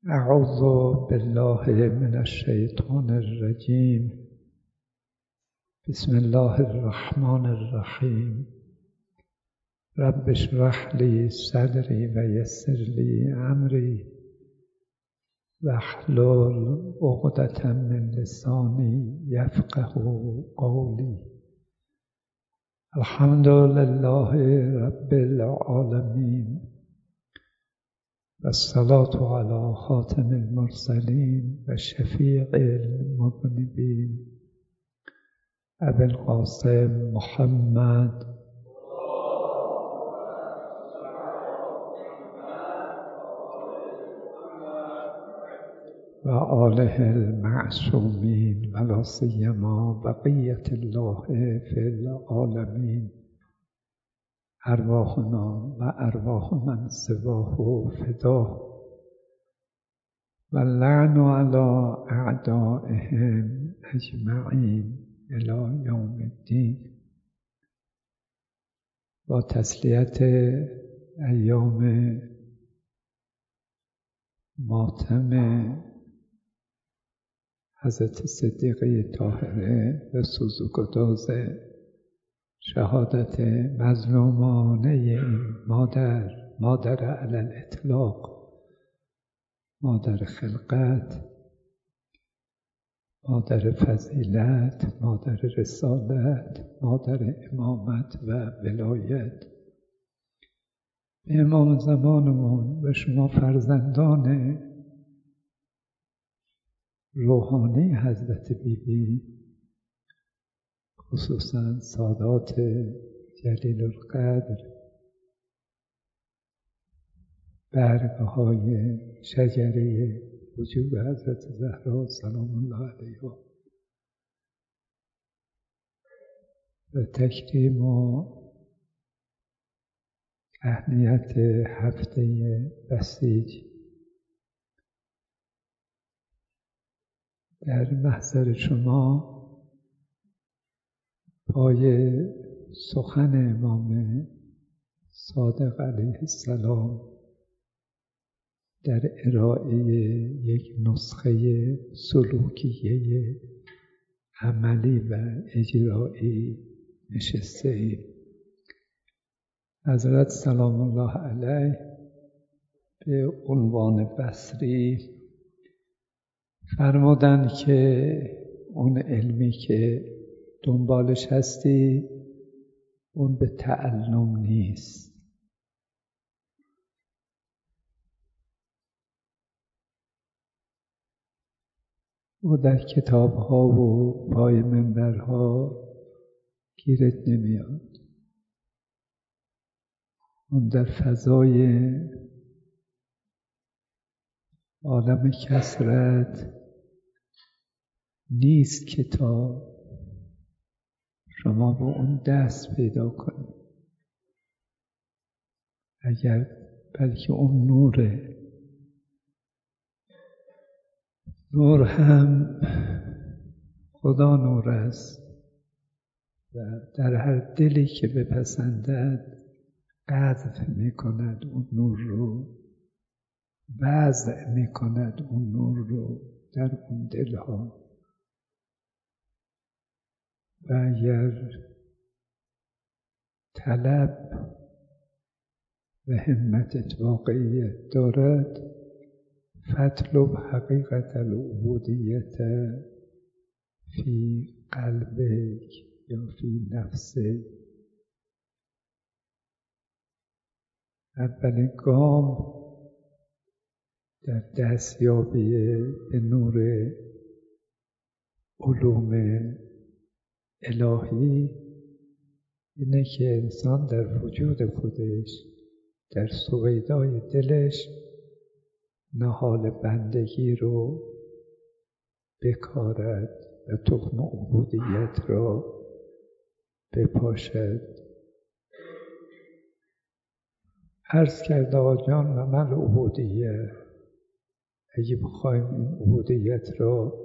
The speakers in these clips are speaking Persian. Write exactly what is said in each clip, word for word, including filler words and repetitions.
اعوذ بالله من الشیطان الرجیم. بسم الله الرحمن الرحیم. رب اشرح لی صدری و یسر لی امری واحلل عقدة من لسانی یفقهوا قولی. الحمد لله رب العالمین و الصلاة علی خاتم المرسلین و شفیع المذنبین ابی القاسم محمد و آله المعصومین و لا سیما بقیة الله فی العالمین. ارواحنا و ارواح من سواه فداه و اللعن علی اعدائهم اجمعین الی یوم الدین. با تسلیت ایام ماتم حضرت صدیقه طاهره به سوزوگداز شهادت مظلومانه این مادر، مادر علی الاطلاق، مادر خلقت، مادر فضیلت، مادر رسالت، مادر امامت و ولایت، به امام زمانمون و شما فرزندان روحانی حضرت بیبی، خصوصا سادات جلیل القدر، برگه های شجره وجود حضرت زهرا سلام الله علیها و تکریم و اهمیت هفته بسیج در محضر شما پای سخن امام صادق علیه السلام در ارائه یک نسخه سلوکیه عملی و اجرایی نشسته ایم. حضرت سلام الله علیه به عنوان بصری فرمودند که اون علمی که دنبالش هستی اون به تعلم نیست. او در کتاب‌ها و پای منبرها گیرت نمیاد. اون در فضای عالم کثرت نیست که تا شما به اون دست پیدا کنید. اگر بلکه اون نوره، نور هم خدا نور است و در هر دلی که بپسندد قذف میکند اون نور رو، وضع میکند اون نور رو در اون دلها. و اگر طلب و همتت واقعیت دارد، فاطلب حقیقت العبودیت فی قلبک یا فی نفسک. اولین گام در دستیابی به نور علوم الهی اینه که انسان در وجود خودش، در سویدای دلش، نهال بندگی رو بکارد و تخم عبودیت را بپاشد. عرض کرده آقا جان و من عبودیت، اگه بخوایم این عبودیت را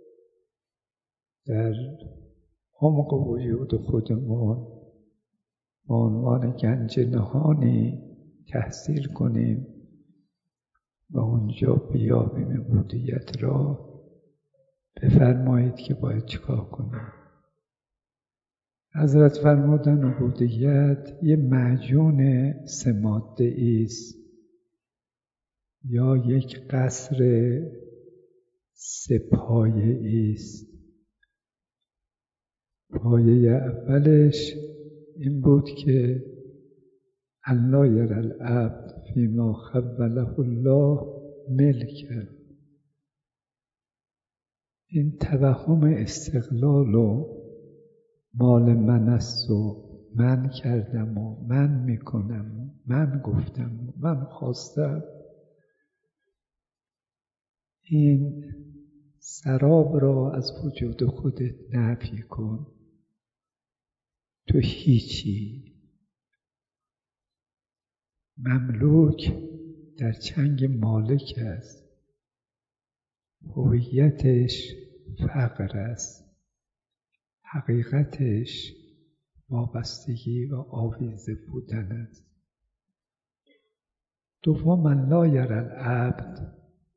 در عمق وجود خودمون به عنوان گنج نهانی تحصیل کنیم، و اونجا بیابیم عبودیت را، بفرمایید که باید چیکار کنیم. حضرت فرمودن عبودیت یه معجون سه ماده ایست یا یک قصر سه پایه ایست. پایه اولش این بود که الله یری العبد فیما خوله الله ملکه. این توهم استقلال و مال من است و من کردم و من میکنم و من گفتم و من خواستم، این سراب را از وجود خودت نفی کن. تو هیچی. مملوک در چنگ مالک است، هویتش فقر است، حقیقتش وابستگی و آویزه بودن است. دوم لا یری العبد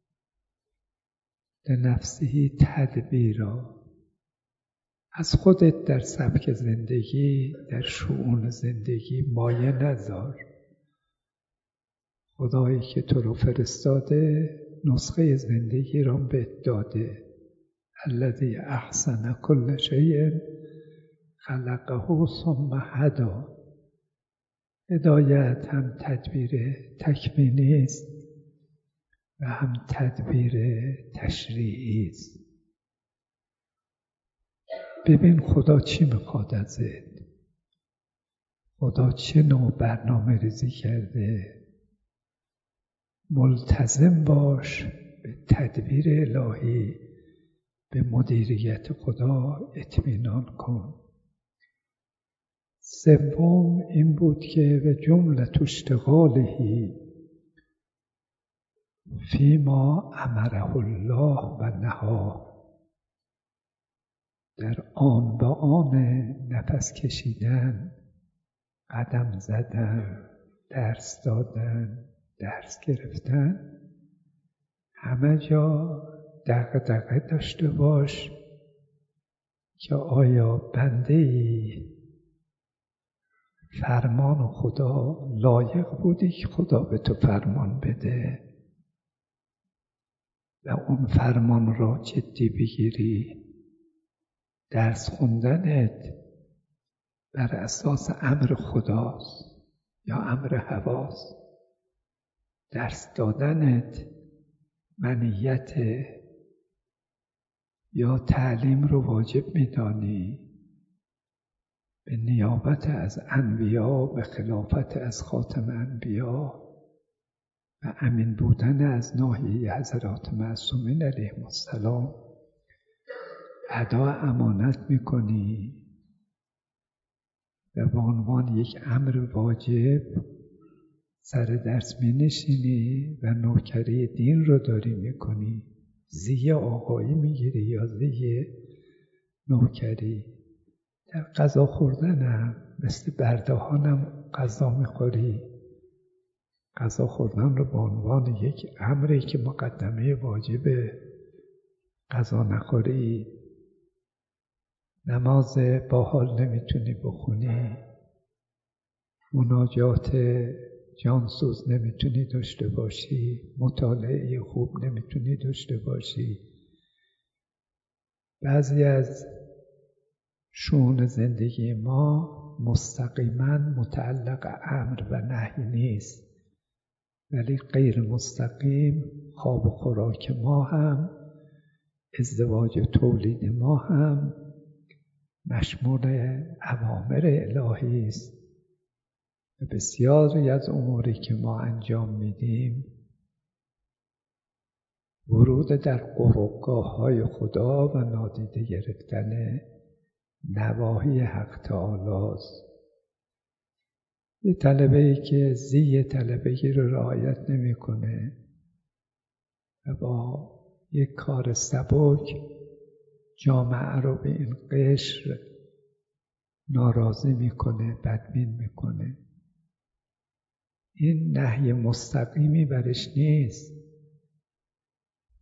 لنفسه تدبیرا. از خودت در سبک زندگی، در شؤون زندگی مایه نذار. خدایی که تو رو فرستاده نسخه زندگی را بهت داده. الذی احسن کل شیء خلقه ثم هدی. هدایت هم تدبیر تکوینی است و هم تدبیر تشریعی است. ببین خدا چی میخواد ازت، خدا چه نوع برنامه ریزی کرده. ملتزم باش به تدبیر الهی، به مدیریت خدا اطمینان کن. سوم این بود که به جمله اشتغاله فیما امره الله و نهی. در آن با آن نفس کشیدن، قدم زدن، درس دادن، درس گرفتن، همه جا دغدغه داشته باش که آیا بنده ای فرمان خدا لایق بودی که خدا به تو فرمان بده و اون فرمان را جدی بگیری. درس خوندنت بر اساس امر خداست یا امر هواست. درس دادنت منیت یا تعلیم رو واجب می‌دانی به نیابت از انبیا، به خلافت از خاتم انبیا و امین بودن از ناحیه حضرات معصومین علیهم السلام ادا امانت میکنی و به عنوان یک امر واجب سر درس می نشینی و نوکری دین رو داری میکنی. زی آقایی میگیری یا زی نوکری. در غذا خوردنم مثل بردهانم غذا میخوری. غذا خوردن رو به عنوان یک امری که مقدمه واجبه. غذا نخوری، نماز با حال نمیتونی بخونی، مناجات جانسوز نمیتونی داشته باشی، مطالعه خوب نمیتونی داشته باشی. بعضی از شؤون زندگی ما مستقیما متعلق امر و نهی نیست، ولی غیر مستقیم خواب و خوراک ما هم، ازدواج و تولید ما هم مشمول اوامر الهی است. و بسیاری از اموری که ما انجام میدیم ورود در قربگاه‌های خدا و نادیده گرفتن نواهی حق تعالی است. یه طلبه‌ای که زی طلبگی رو رعایت نمی‌کنه و با یک کار سبک جامعه رو به این قشر ناراضی میکنه، بدبین میکنه. این نهی مستقیمی برش نیست،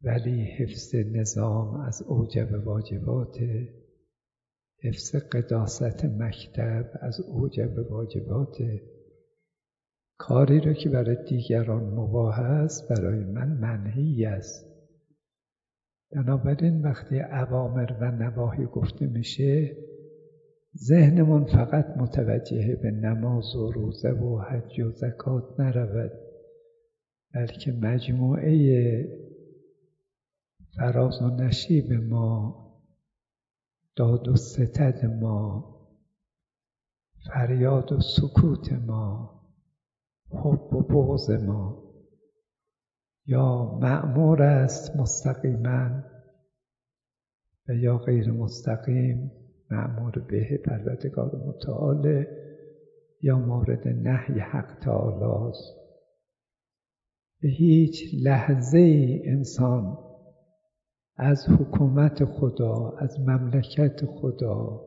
ولی حفظ نظام از اوجب واجبات، حفظ قداست مکتب از اوجب واجبات. کاری رو که برای دیگران مباح است برای من منهی است. بنابراین وقتی اوامر و نواهی گفته میشه، ذهنمون فقط متوجه به نماز و روزه و حج و زکات نرود، بلکه مجموعه فراز و نشیب ما، داد و ستد ما، فریاد و سکوت ما، حب و بغض ما، یا مأمور است مستقیما و یا غیر مستقیم مأمور به پروردگار متعال، یا مورد نهی حق تعالی است. به هیچ لحظه ای انسان از حکومت خدا، از مملکت خدا،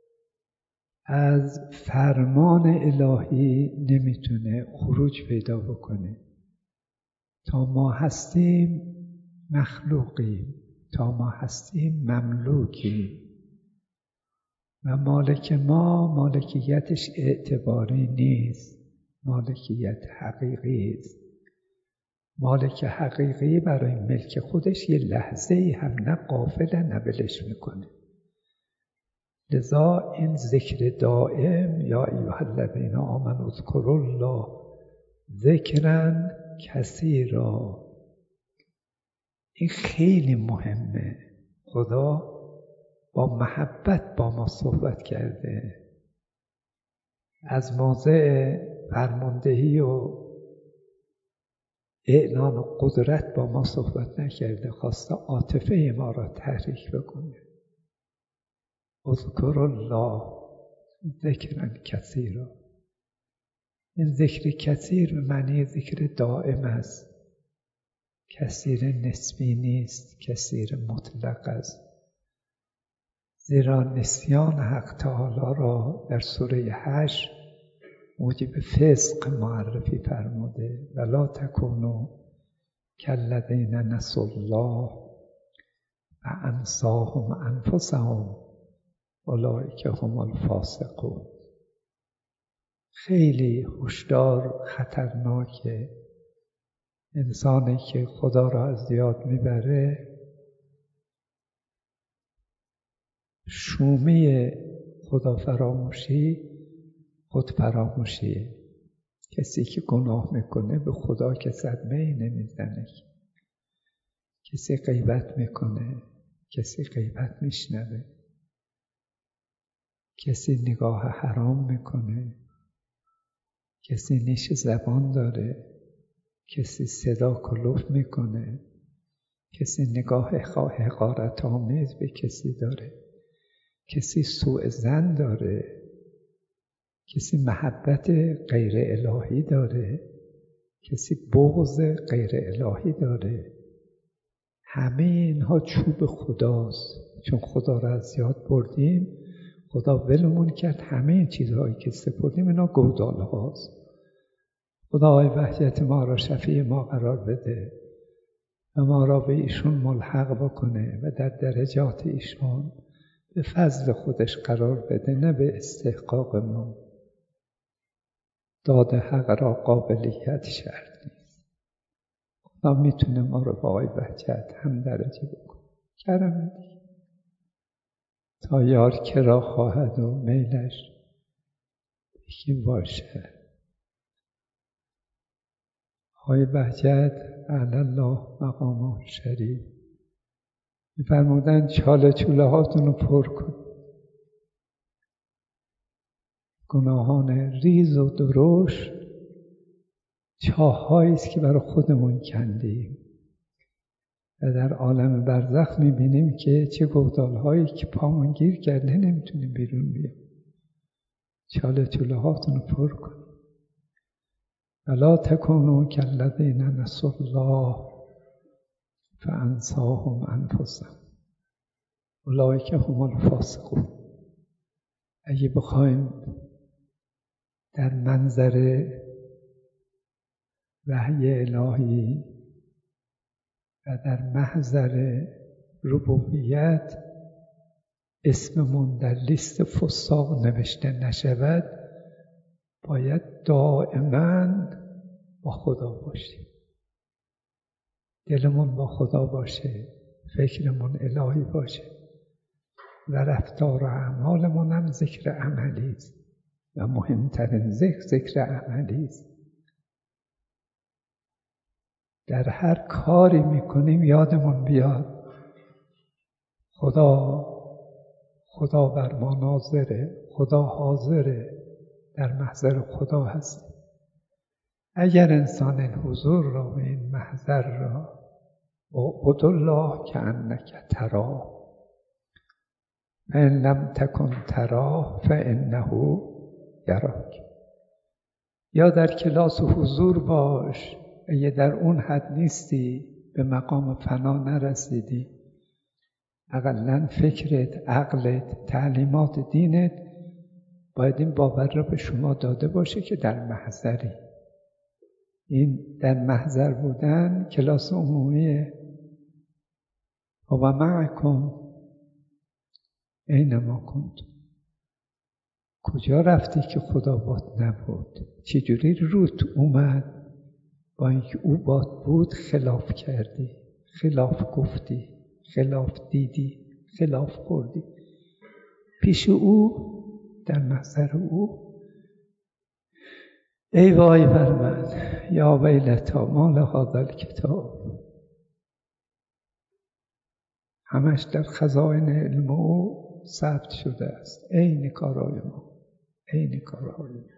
از فرمان الهی نمیتونه خروج پیدا بکنه. تا ما هستیم مخلوقیم، تا ما هستیم مملوکیم و مالک ما مالکیتش اعتباری نیست، مالکیت حقیقی است. مالک حقیقی برای ملک خودش یه لحظه ای هم نه غافل نه ولش میکنه. لذا این ذکر دائم، یا ایها الذین آمنوا اذکروا الله ذکرا کثیرا، این خیلی مهمه. خدا با محبت با ما صحبت کرده، از موضع فرماندهی و اعلان قدرت با ما صحبت نکرده، خواسته عاطفه ما را تحریک بکنه. اذکر الله ذکرا کثیرا. این ذکر کثیر به معنی ذکر دائم است، کثیر نسبی نیست، کثیر مطلق است. زیرا نسیان حق تعالی را در سوره حشر موجب فسق معرفی فرموده. ولا تکونوا کالذین نسوا الله فانساهم انفسهم اولئک هم الفاسقون. خیلی هشدار خطرناکه. انسانی که خدا را از یاد میبره شومی خدا فراموشی خود فراموشیه. کسی که گناه میکنه به خدا که صدمه ای نمیزنه. کسی غیبت میکنه، کسی غیبت میشنوه، کسی نگاه حرام میکنه، کسی نیش زبان داره، کسی صدا کلوف میکنه، کسی نگاه حقارت آمیز به کسی داره، کسی سوء ظن داره، کسی محبت غیر الهی داره، کسی بغض غیر الهی داره. همه اینها چوب خداست. چون خدا را از یاد بردیم، خدا ولمون کرد. همه این چیزهایی که سپردیم اینا گودال هاست. خدای وحدت ما را شفیع ما قرار بده و ما را به ایشون ملحق بکنه و در درجات ایشون به فضل خودش قرار بده، نه به استحقاق ما. داد حق را قابلیت شرط نیست. خدا میتونه ما رو با آی وحدت هم درجه بکنه. کرم دیگه. تا یار کرا خواهد و میلش یکی باشه. آی بهجت اعلی الله مقامه شریف می‌فرمودند چاله چوله هاتون رو پر کن. گناهان ریز و درشت چاه‌هایی است که برای خودمون کندیم و در عالم برزخ می‌بینیم که چه گودال‌هایی که پامون گیر کرده نمی‌تونیم بیرون بیام. چاله چوله هاتون رو پر کن. ولا تکونوا کالذین نسوا الله فانساهم انفسهم اولئک هم الفاسقون. اگه بخوایم در منظر وحی الهی و در محضر ربوبیت اسممون در لیست فساق نوشته نشود، باید دائما با خدا باشیم، دلمون با خدا باشه، فکرمون الهی باشه و رفتار و اعمالمون هم ذکر عملی است و مهمترین ذکر ذکر عملی است. در هر کاری میکنیم یادمون بیاد خدا خدا بر ما ناظره، خدا حاضره، در محضر خدا هست. اگر انسان این حضور را و این محضر را اعبد الله کأنک تراه فإن لم تکن تراه فإنه یراک، یا در کلاس حضور باش، اگه در اون حد نیستی، به مقام فنا نرسیدی، اقلاً فکرت، عقلت، تعلیمات دینت باید این باور را به شما داده باشه که در محضری. این در محضر بودن کلاس عمومیه. و معکم اینما کنتم، کجا رفتی که خدا بات نبود؟ چجوری روت اومد با اینکه او بات بود خلاف کردی، خلاف گفتی، خلاف دیدی، خلاف خوردی؟ پیش او، در محضر او. ای وای بر من، یا ویلتا ما لهذا الکتاب، همش در خزائن علم او ثبت شده است. عین کارهای ما، عین کارهای ما.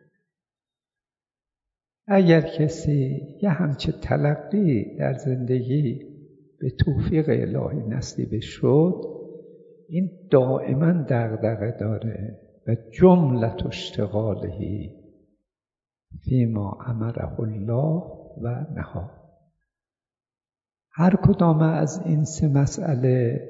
اگر کسی یه همچه تلقی در زندگی به توفیق الهی نصیب شد، این دائما دغدغه داره و جملت اشتغالهی فیما امره الله و نهی. هر کدام از این سه مسئله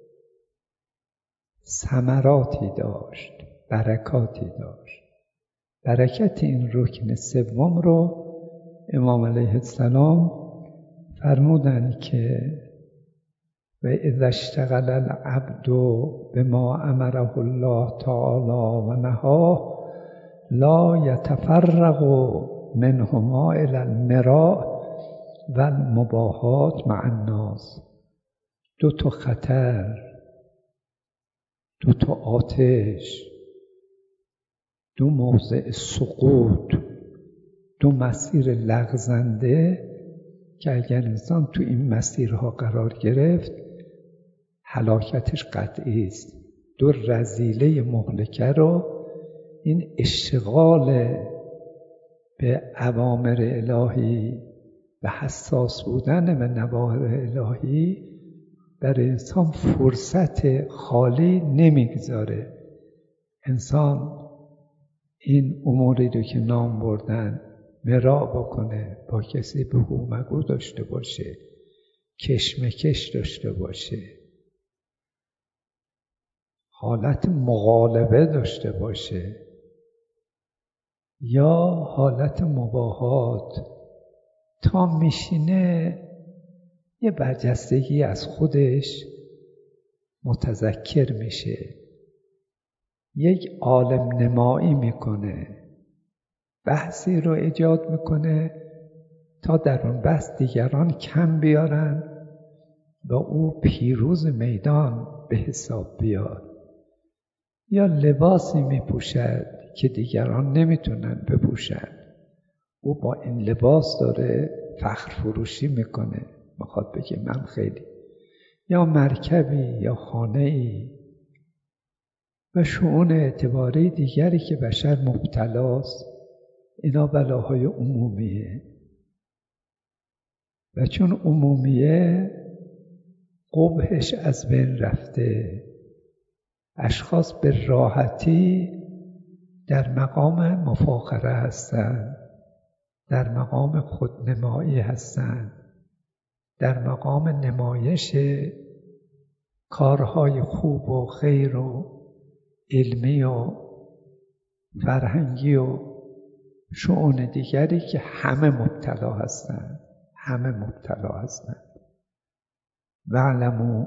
ثمراتی داشت، برکاتی داشت. برکت این رکن سوم رو امام علیه السلام فرمودن که و اذا اشتغل العبد بما امره الله تعالی و نهاه لا یتفرق منهما الی المراء و المباهات مع الناس. دو تا خطر، دو تا آتش، دو موضع سقوط، دو مسیر لغزنده که اگر انسان تو این مسیرها قرار گرفت هلاکتش قطعی است. دو رذیله مهلکه رو این اشتغال به اوامر الهی و حساس بودن به نواهی الهی در انسان فرصت خالی نمیگذاره. انسان این اموری رو که نام بردن مراع بکنه، با کسی بگو مگو داشته باشه، کشمکش داشته باشه، حالت مغالبه داشته باشه یا حالت مباهات، تا میشینه یه برجستگی از خودش متذکر میشه، یک عالم نمایی میکنه، بحثی رو ایجاد میکنه تا در اون بحث دیگران کم بیارن و او پیروز میدان به حساب بیاد. یا لباسی میپوشد که دیگران نمیتونن بپوشن، او با این لباس داره فخر فروشی میکنه، میخواد بگه من خیلی. یا مرکبی یا خانه‌ای و شؤون اعتباری دیگری که بشر مبتلاست، اینا بلاهای عمومیه و چون عمومیه قبحش از بین رفته. اشخاص به راحتی در مقام مفاخره هستند، در مقام خودنمایی هستند، در مقام نمایش کارهای خوب و خیر و علمی و فرهنگی و شؤون دیگری که همه مبتلا هستند، همه مبتلا هستند. واعلموا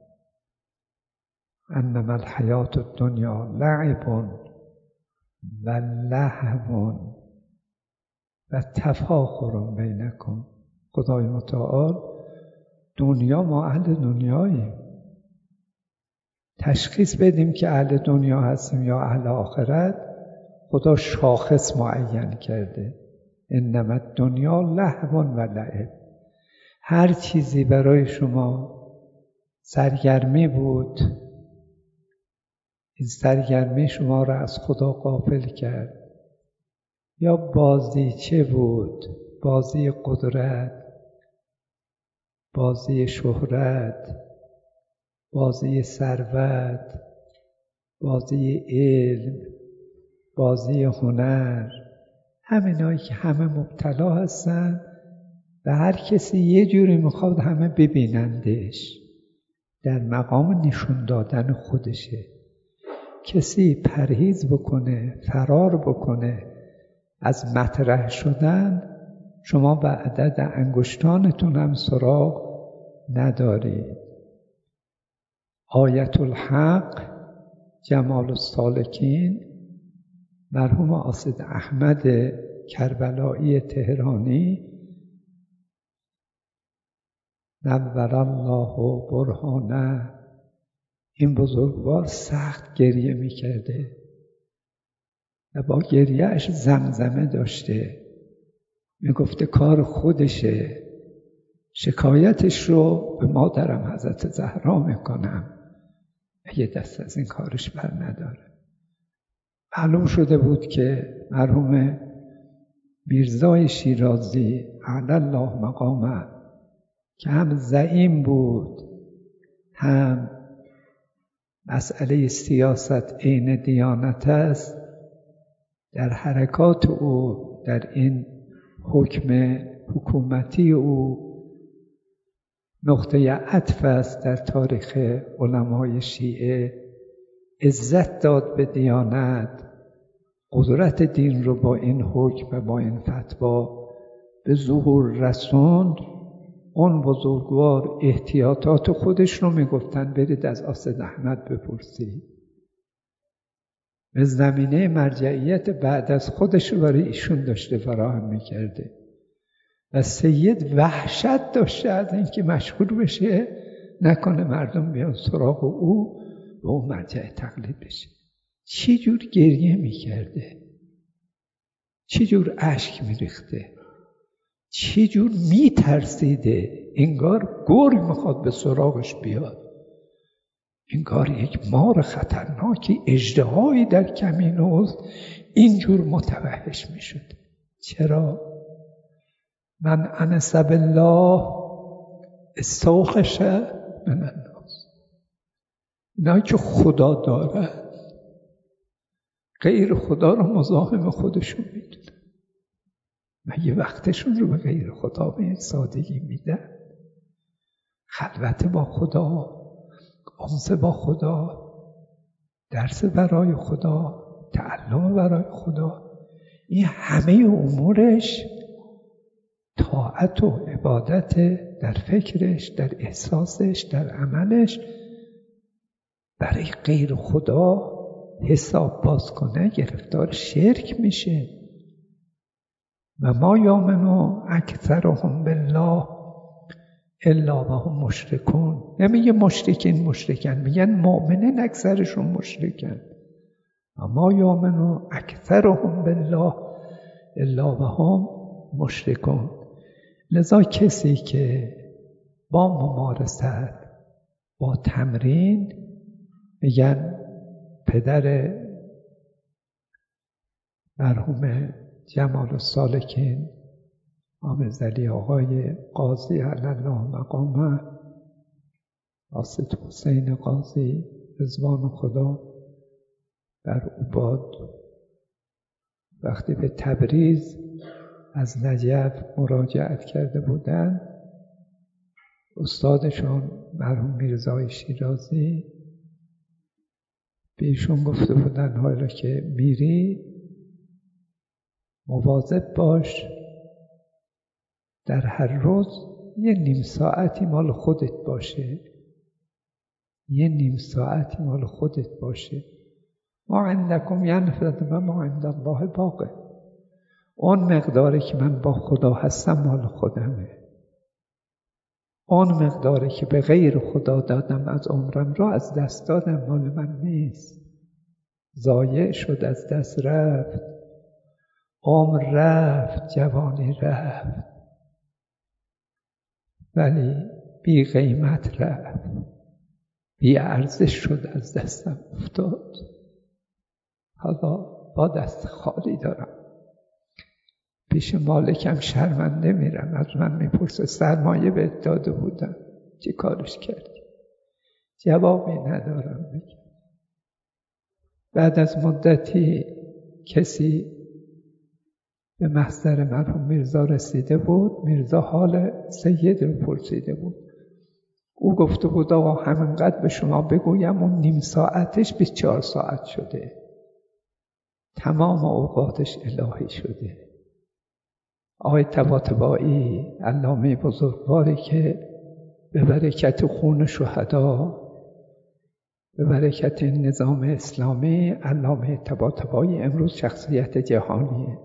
انما الحیات الدنیا لعب و لهو و تفاخر بینکم. خدای متعال دنیا، ما اهل دنیاییم، تشخیص بدیم که اهل دنیا هستیم یا اهل آخرت خدا شاخص معین کرده. انما الدنیا لهو و لعب. هر چیزی برای شما سرگرمی بود، این سرگرمی شما را از خدا غافل کرد، یا بازیچه بود، بازی قدرت، بازی شهرت، بازی ثروت، بازی علم، بازی هنر، همینایی که همه مبتلا هستن و هر کسی یه جوری میخواد همه ببینندش، در مقام نشون دادن خودشه. کسی پرهیز بکنه، فرار بکنه از مطرح شدن، شما به عدد انگشتانتون هم سراغ ندارید. آیت الحق جمال السالکین مرحوم آصد احمد کربلایی تهرانی نور الله برهانه، این بزرگوار سخت گریه میکرده و با گریهش زمزمه داشته، میگفته کار خودشه، شکایتش رو به مادرم حضرت زهرا میکنم، یه دست از این کارش بر نداره. معلوم شده بود که مرحوم میرزای شیرازی اعلی الله مقامه که هم زعیم بود، هم مسئله سیاست عین دیانت است، در حرکات او، در این حکم حکومتی او نقطه عطف است در تاریخ علمای شیعه. عزت داد به دیانت، قدرت دین رو با این حکم و با این فتوا به ظهور رسوند. اون بزرگوار احتیاطات خودش رو میگفتن برید از آصد احمد بپرسید. به زمینه مرجعیت بعد از خودش رو برای ایشون داشته فراهم میکرده و سید وحشت داشته از اینکه مشهور بشه، نکنه مردم بیان سراغ او و او مرجع تقلید بشه. چی جور گریه میکرده، چی جور اشک میریخته، چی جور میترسیده، انگار گرگ میخواد به سراغش بیاد، انگار یک مار خطرناکی، اژدهایی در کمین اوست، اینجور متوحش میشد. چرا؟ من انس بالله استوحش من الناس. اینایی که خدا دارد غیر خدا رو مزاحم خودشون میدونن. مگه وقتشون رو به غیر خدا به این سادگی میدن؟ خلوت با خدا، انس با خدا، درس برای خدا، تعلم برای خدا، این همه امورش طاعت و عبادت، در فکرش، در احساسش، در عملش. برای غیر خدا حساب باز کنه گرفتار شرک میشه. و ما یؤمن اکثرهم بالله الا وهم مشرکون. نمیگه مشرکین مشرکن، میگن مؤمنین اکثرشون مشرکن. و ما یؤمن اکثرهم بالله الا وهم مشرکون. لذا کسی که با ممارست، با تمرین، میگن پدر مرحوم جمال السالکین آمرزلی آقای قاضی علی الله مقامه، آصد حسین قاضی رضوان خدا بر او باد، وقتی به تبریز از نجف مراجعت کرده بودند، استادشون مرحوم میرزای شیرازی به ایشون گفته بودن حالا که میری مواظب باش در هر روز یه نیم ساعتی مال خودت باشه، یه نیم ساعتی مال خودت باشه. ما عندکم ینفد و ما عند الله باقی. اون مقداری که من با خدا هستم مال خودمه، اون مقداری که به غیر خدا دادم از عمرم را از دست دادم مال من نیست، ضایع شد، از دست رفت، عمر رفت، جوانی رفت، ولی بی قیمت رفت، بی ارزش شد، از دستم افتاد. حالا با دست خالی دارم، پیش مالکم شرمنده میرم، از من میپرسه سرمایه بهت داده بودم چی کارش کردی؟ جوابی ندارم بگم. بعد از مدتی کسی به محضر مرحوم میرزا رسیده بود، میرزا حال سید رو پرسیده بود. او گفته بود آقا همینقدر به شما بگویم اون نیم ساعتش بیست و چهار ساعت شده، تمام اوقاتش الهی شده. آقای طباطبایی علامه بزرگواری که به برکت خون شهدا، به برکت نظام اسلامی، علامه طباطبایی امروز شخصیت جهانیه.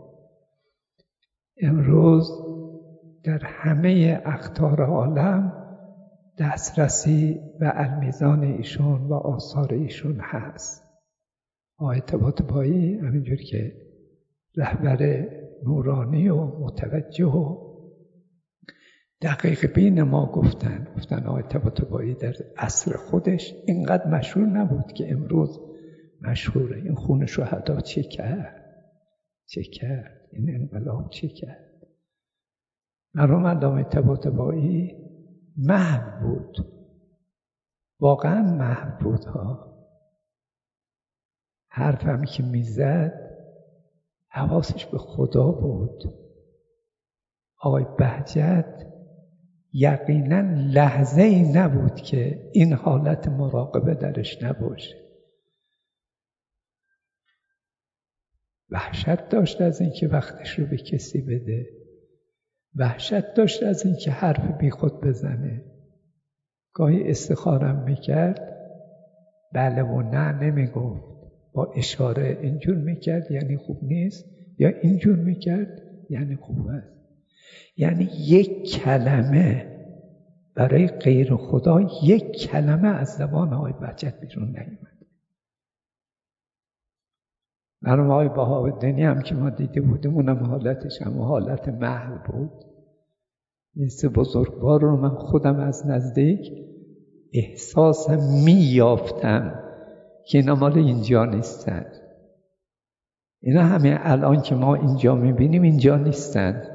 امروز در همه اقطار عالم دسترسی و المیزان ایشون و آثار ایشون هست. آقای طباطبایی همینجور که رهبر نورانی و متوجه و دقیق بین ما گفتن گفتن آقای طباطبایی در عصر خودش اینقدر مشهور نبود که امروز مشهوره. این خون شهدا چه کرد؟ چه کرد؟ این انقلاب چه کرد؟ مرحوم علامه طباطبایی محو بود، واقعا محو بود ها. حرفم که میزد حواسش به خدا بود. آقای بهجت یقینا لحظه ای نبود که این حالت مراقبه درش نباشه. وحشت داشت از اینکه وقتش رو به کسی بده، وحشت داشت از اینکه حرف بی خود بزنه. گاهی استخارم میکرد، بله و نه نمیگفت، با اشاره اینجور میکرد یعنی خوب نیست، یا اینجور میکرد یعنی خوب است. یعنی یک کلمه برای غیر خدا، یک کلمه از زبان آقای بهجت بیرون نیامد. مرحوم آقای بهاءالدینی هم که ما دیده بودیم اونم حالتش هم حالت محو بود. این سه بزرگوار رو من خودم از نزدیک احساس می یافتم که اینا مال اینجا نیستن. اینا همه الان که ما اینجا میبینیم اینجا نیستن.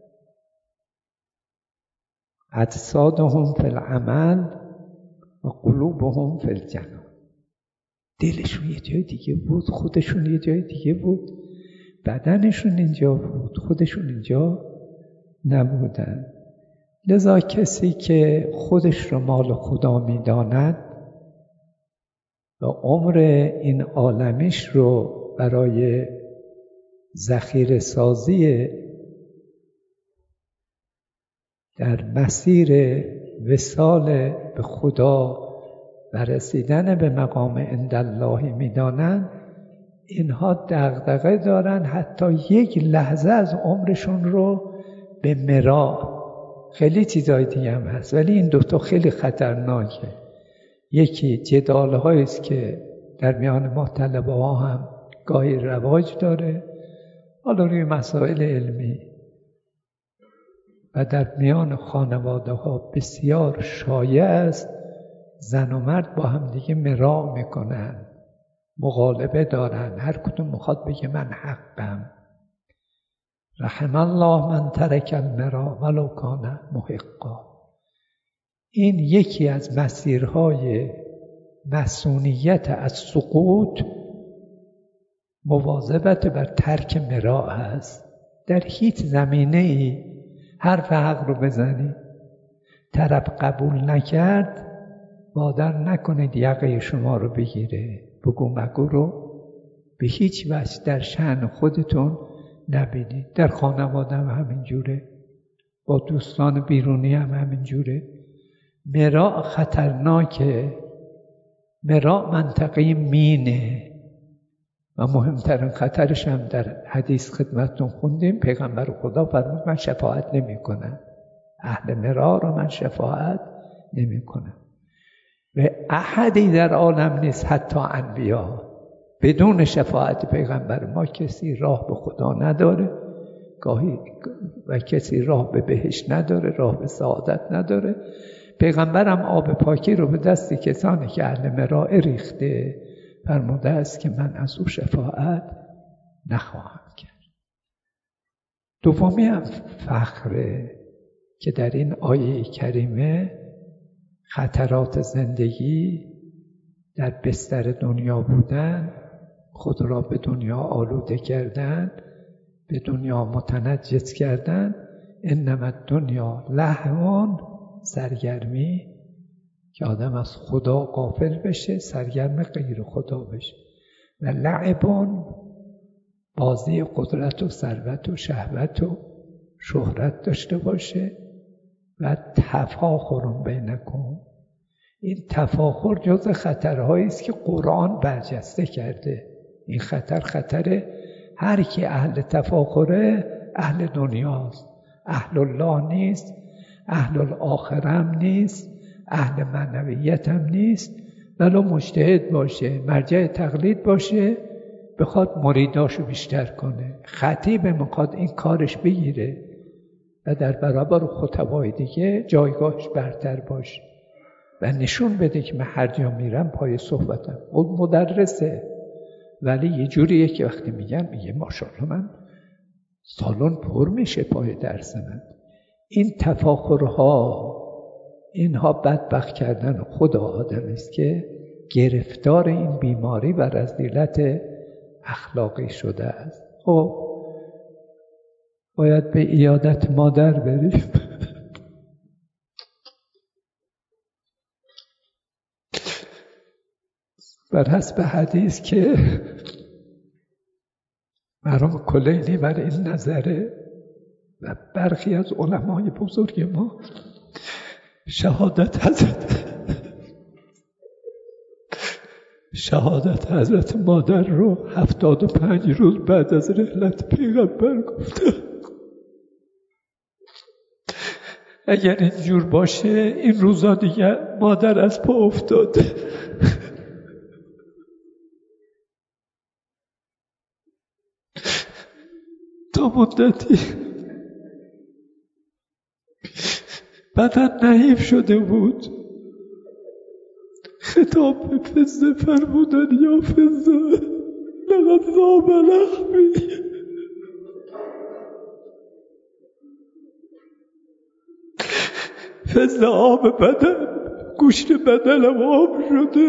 اجسادهم فی العمل و قلوبهم فی الجنان. دلشون یه جای دیگه بود، خودشون یه جای دیگه بود، بدنشون اینجا بود، خودشون اینجا نبودن. لذا کسی که خودش رو مال خدا میداند و عمر این عالمش رو برای ذخیره سازی در مسیر وصال به خدا و رسیدن به مقام عند الله میدانند، اینها دغدغه دارن حتی یک لحظه از عمرشون رو به مراء. خیلی چیزای دیگه هم هست ولی این دوتا خیلی خطرناکه. یکی جدال هایی است که در میان ما طلبه ها هم گاهی رواج داره، حالا روی مسائل علمی، و در میان خانواده ها بسیار شایع است. زن و مرد با هم دیگه مراء میکنن، مغالبه دارن، هر کدوم میخواد بگه من حقم. رحم الله من ترک المراء ولو کان محقا. این یکی از مسیرهای مسئولیت از سقوط مواظبت بر ترک مراء هست. در هیچ زمینه ای حرف حق رو بزنی، طرف قبول نکرد، وادار نکنید یقه شما رو بگیره. بگو مگو رو به هیچ وجه در شأن خودتون نبینید. در خانواده هم همینجوره. با دوستان بیرونی هم همینجوره. مراء خطرناکه، مراء منطقه مینه و مهمترین خطرش هم در حدیث خدمتتون خوندیم. پیغمبر خدا فرمود من شفاعت نمی کنم، اهل مراء را من شفاعت نمی کنم. و احدی در عالم نیست حتی انبیا بدون شفاعت پیغمبر ما کسی راه به خدا نداره گاهی و کسی راه به بهشت نداره، راه به سعادت نداره. پیغمبرم آب پاکی رو به دست کسانی که اهل مراء ریخته فرموده است که من از او شفاعت نخواهم کرد. دومی هم فخره که در این آیه کریمه خطرات زندگی در بستر دنیا بودن، خود را به دنیا آلوده کردن، به دنیا متنجس کردن. انما دنیا لهو، سرگرمی که آدم از خدا غافل بشه، سرگرم غیر خدا بشه، و لعبون، بازی قدرت و ثروت و شهوت و شهرت داشته باشه، و تفاخر بینکم. این تفاخر جز خطرهایی است که قرآن برجسته کرده. این خطر خطر هر کی اهل تفاخره اهل دنیاست، اهل الله نیست، اهل الاخره هم نیست، اهل معنویت هم نیست. ولو مجتهد باشه، مرجع تقلید باشه، بخواد مریداشو بیشتر کنه، خطیب میخواد این کارش بگیره و در برابر خطبای دیگه جایگاهش برتر باشه و نشون بده که من هر جا میرم پای صحبتم. اون مدرسه، ولی یه جوریه که وقتی میگن میگه ماشاءالله من سالن پر میشه پای درس من. این تفاخرها، اینها بدبخت کردن خود آدم است که گرفتار این بیماری و رذیلت اخلاقی شده است. خب باید به عیادت مادر بریم. بر حسب حدیث که مرحوم کلینی بر این نظره و برخی از علمای بزرگ ما، شهادت حضرت شهادت حضرت مادر رو هفتاد و پنج روز بعد از رحلت پیغمبر گفته. اگر اینجور باشه این روزا دیگه مادر از پا افتاده. تا مدتی بدن نحیف شده بود، خطاب به فزه فرمودن یا فزه لقد ذاب لحمی. فزه آب بدن، گوشت بدنم آب شده،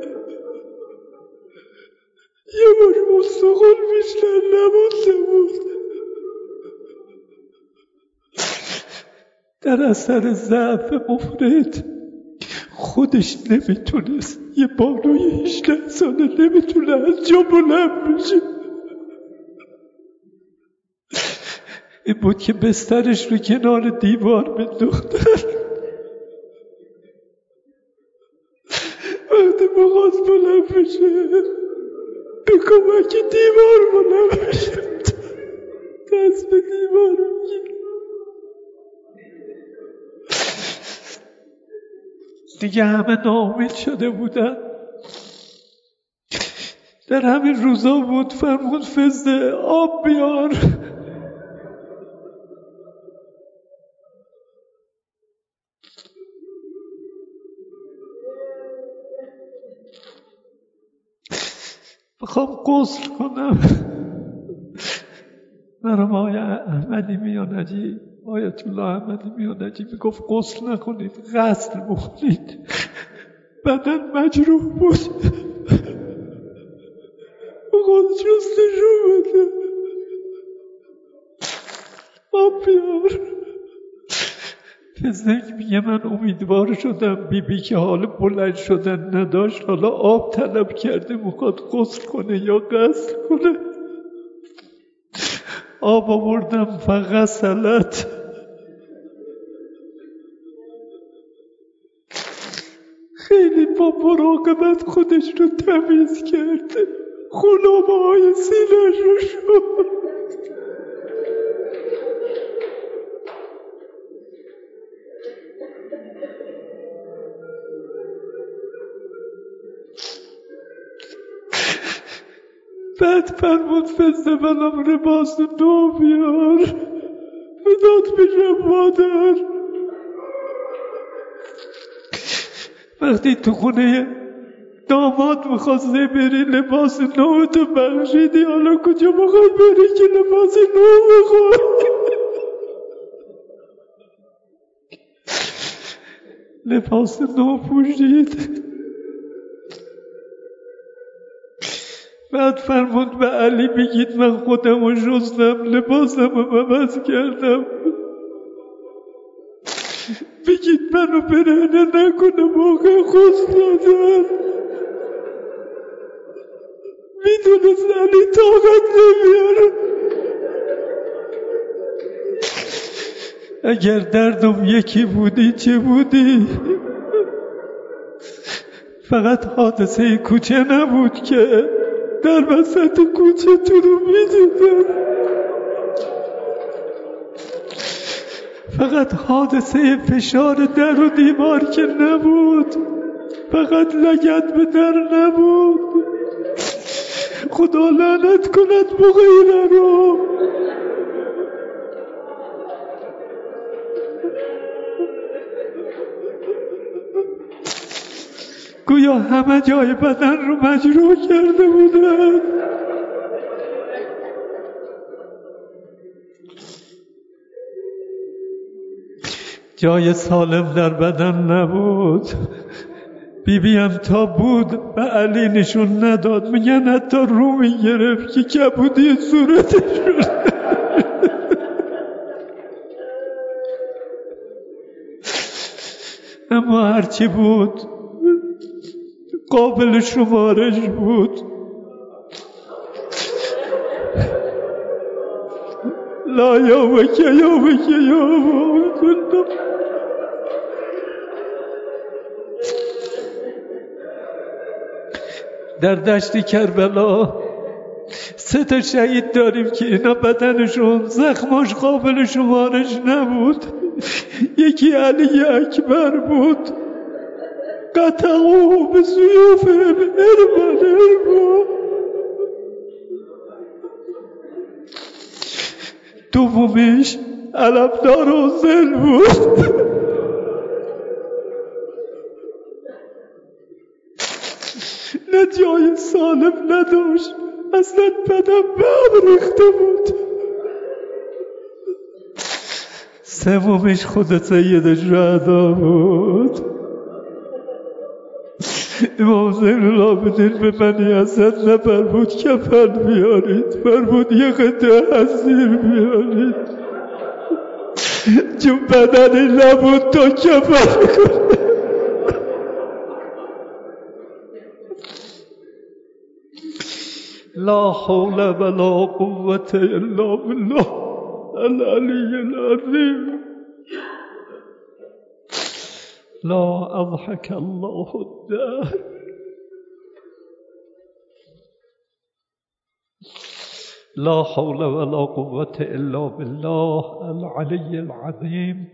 یه باش مستقل بیشتر نمونده بود. در اثر ضعف مفرط خودش نمیتونست، یه بانوی هجده ساله نمیتونه از جا بلند بشه. این بود که بسترش رو کنار دیوار مینداختن. وقتی بخواست بلند بشه به کمک دیوار بلند بشه، دست به دیوار میگیره. دیگه همه ناامید شده بودن. در همین روزا بود فرمود فزه آب بیار. بخوام غسل کنم. مرحوم آقای احمدی میانجی، آیت الله احمدی میانجی میگفت غسل نکنید، غسل بکنید. بدن مجروح بود، بخواد جستشو بده. آب بیار. فزنک میگه من امیدوار شدم بی بی که حال بلند شدن نداشت، حالا آب طلب کرده میخواد غسل کنه یا غسل کنه. آب آوردم فغسلت، با مراقبت خودش رو تمیز کرده، خونابه های سینه‌ش رو شد. بعد فرمود فزده منم لباس نو بیار، بداد بگم مادر. وقتی تو خونه داماد میخواسته بری لباس نو تو بخشیدی، حالا کجا میخوای بری که لباس نو بخوای؟ لباس نو پوشید. بعد فرمود به علی بگید من خودم رو شستم، لباسم رو عوض کردم، بگید منو برهنه نکنه، موقع خست دادن. میدونست علی طاقت نمیاره. اگر دردم یکی بودی چه بودی؟ فقط حادثه کوچه نبود که در وسط کوچه تو رو میدیدم، فقط حادثه فشار در و دیوار که نبود، فقط لگد به در نبود. خدا لعنت کند مغیره رو. گویا همه جای بدن رو مجروح کرده بودن. جای سالم در بدن نبود. بیبیم تا بود به علی نشون نداد، میگن حتی رو میگرفت که کبودی صورتش رو. اما هرچی بود قابل شمارش بود. لا یا بکه یا بکه یا بکه. در دشت کربلا سه تا شهید داریم که اینا بدنشون زخماش قابل شمارش نبود. یکی علی اکبر بود، قطعه به سیوفهم ارمن ارمن. دومیش علمدار حسین بود. نه جای سالم نداشت، اصلا بدن به هم ریخته بود. سومیش خود سید شهدا بود. امام زین العابدین به بنی اسد نفرمود کفن بیارید، فرمود یه قطعه حصیر بیارید، چون بدنی نبود تا کفن کنه. لا حول ولا قوة الا بالله العلی العظیم. لا اضحك الله الدهر. لا حول ولا قوة الا بالله العلی العظیم.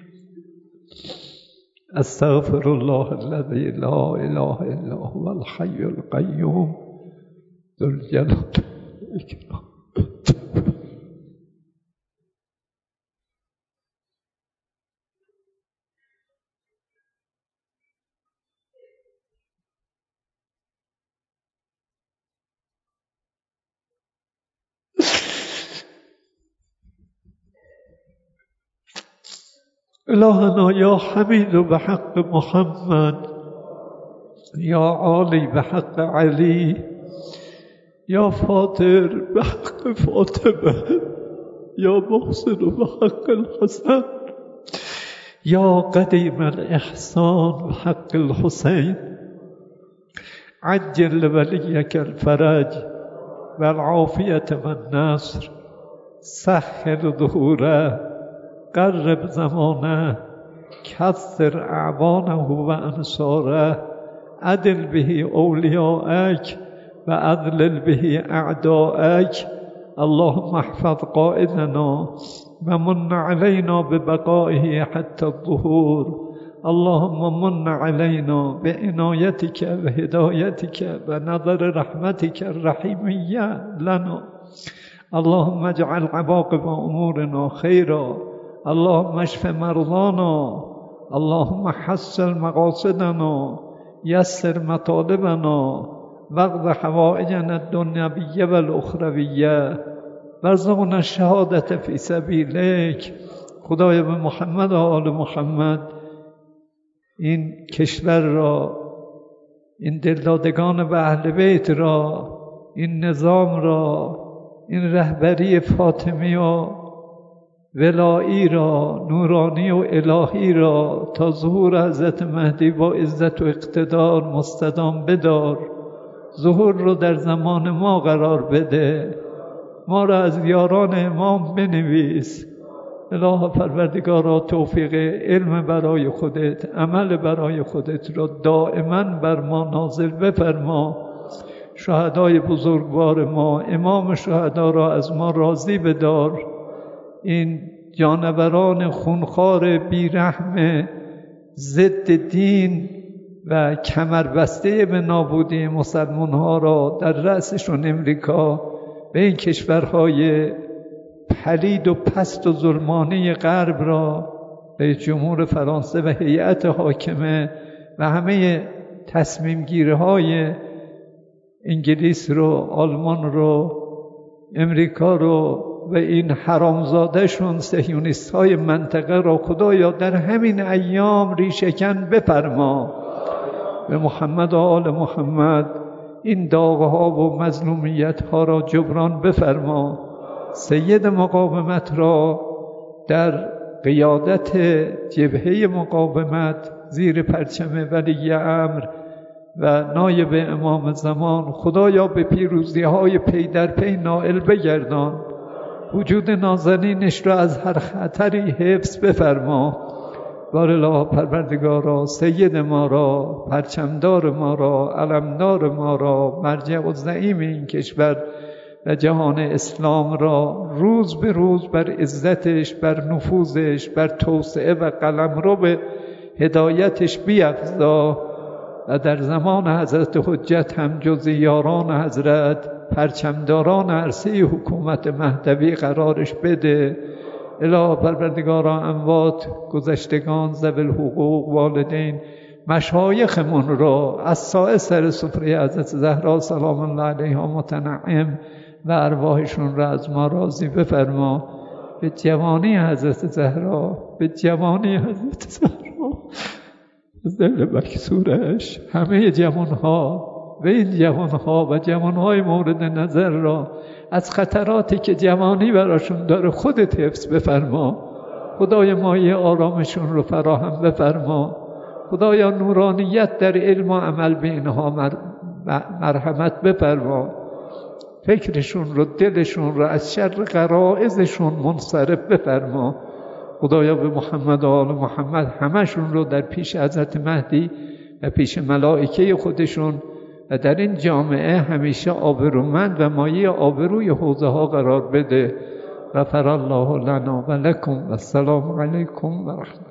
استغفر الله الذي لا اله الا هو الحي القيوم ذو الجلال والإكرام. الهنا یا حمید بحق محمد، یا عالی بحق علی، یا فاطر بحق فاطمه، یا محسن بحق الحسن، یا قدیم الاحسان بحق الحسین. عجل لولیک الفرج والعافیة والنصر. سهل ظهوره، قرب زمانه، کثر اعوانه و انصاره، عدل به اولیاءک و اضلل به اعداءک. اللهم احفظ قائدنا و من علینا ببقائه حتی الظهور. اللهم من علینا بعنایتك و هدایتك و نظر رحمتك الرحیمیه لنا. اللهم اجعل عواقب امورنا خیرا. اللهم اشف مرضانا. اللهم حصل مقاصدنا. یسر مطالبنا. واقض حوائجنا الدنیویه و الاخرویه. وارزقنا الشهادة فی سبیلک. خدایا به محمد و آل محمد این کشور را، این دلدادگان و اهل بیت را، این نظام را، این رهبری فاطمی و ولایی را، نورانی و الهی را تا ظهور حضرت مهدی با عزت و اقتدار مستدام بدار. ظهور رو در زمان ما قرار بده. ما را از یاران امام بنویس. الها پروردگارا توفیق علم برای خودت، عمل برای خودت را دائما بر ما نازل بفرما. شهدای بزرگوار ما، امام شهدا را از ما راضی بدار. این جانوران خونخوار بیرحم ضد دین و کمربسته به نابودی مسلمان ها را در رأسشون امریکا به این کشورهای پلید و پست و ظلمانه غرب را، رئیس جمهور فرانسه و هیئت حاکمه و همه تصمیم گیری های انگلیس رو، آلمان رو، امریکا رو و این حرامزاده شون صهیونیست های منطقه را خدایا در همین ایام ریشه‌کن بفرما. به محمد و آل محمد این داغها و مظلومیت ها را جبران بفرما. سید مقاومت را در قیادت جبهه مقاومت زیر پرچم ولی امر و نایب امام زمان خدایا به پیروزی های پی در پی نائل بگردان. وجود نازنینش را از هر خطری حفظ بفرما. بار الله پروردگارا سید ما را، پرچمدار ما را، علمدار ما را، مرجع و زعیم این کشور و جهان اسلام را روز به روز بر عزتش، بر نفوذش، بر توسعه و قلمرو به هدایتش بیفزا و در زمان حضرت حجت هم جز یاران حضرت پرچمداران عرصه حکومت مهدوی قرارش بده. الها پروردگارا اموات، گذشتگان، ذوی الحقوق، والدین، مشایخمون را از سایه سر سفره حضرت زهرا سلام الله علیها متنعم و ارواحشون را از ما راضی بفرما. به جوانی حضرت زهرا، به جوانی حضرت زهرا، دل مکسورش همه جوانها و این جوانها و جوانهای مورد نظر را از خطراتی که جوانی براشون داره خودت حفظ بفرما. خدای مایه آرامشون رو فراهم بفرما. خدایا نورانیت در علم و عمل به اینها مر... مرحمت بفرما. فکرشون رو، دلشون رو از شر غرائزشون منصرف بفرما. خدایا به محمد و آل محمد همشون رو در پیش حضرت مهدی و پیش ملائکه خودشون و در این جامعه همیشه آبرومند و مایه آبروی حوزه ها قرار بده. غفر الله لنا و لکم و السلام علیکم و رحمت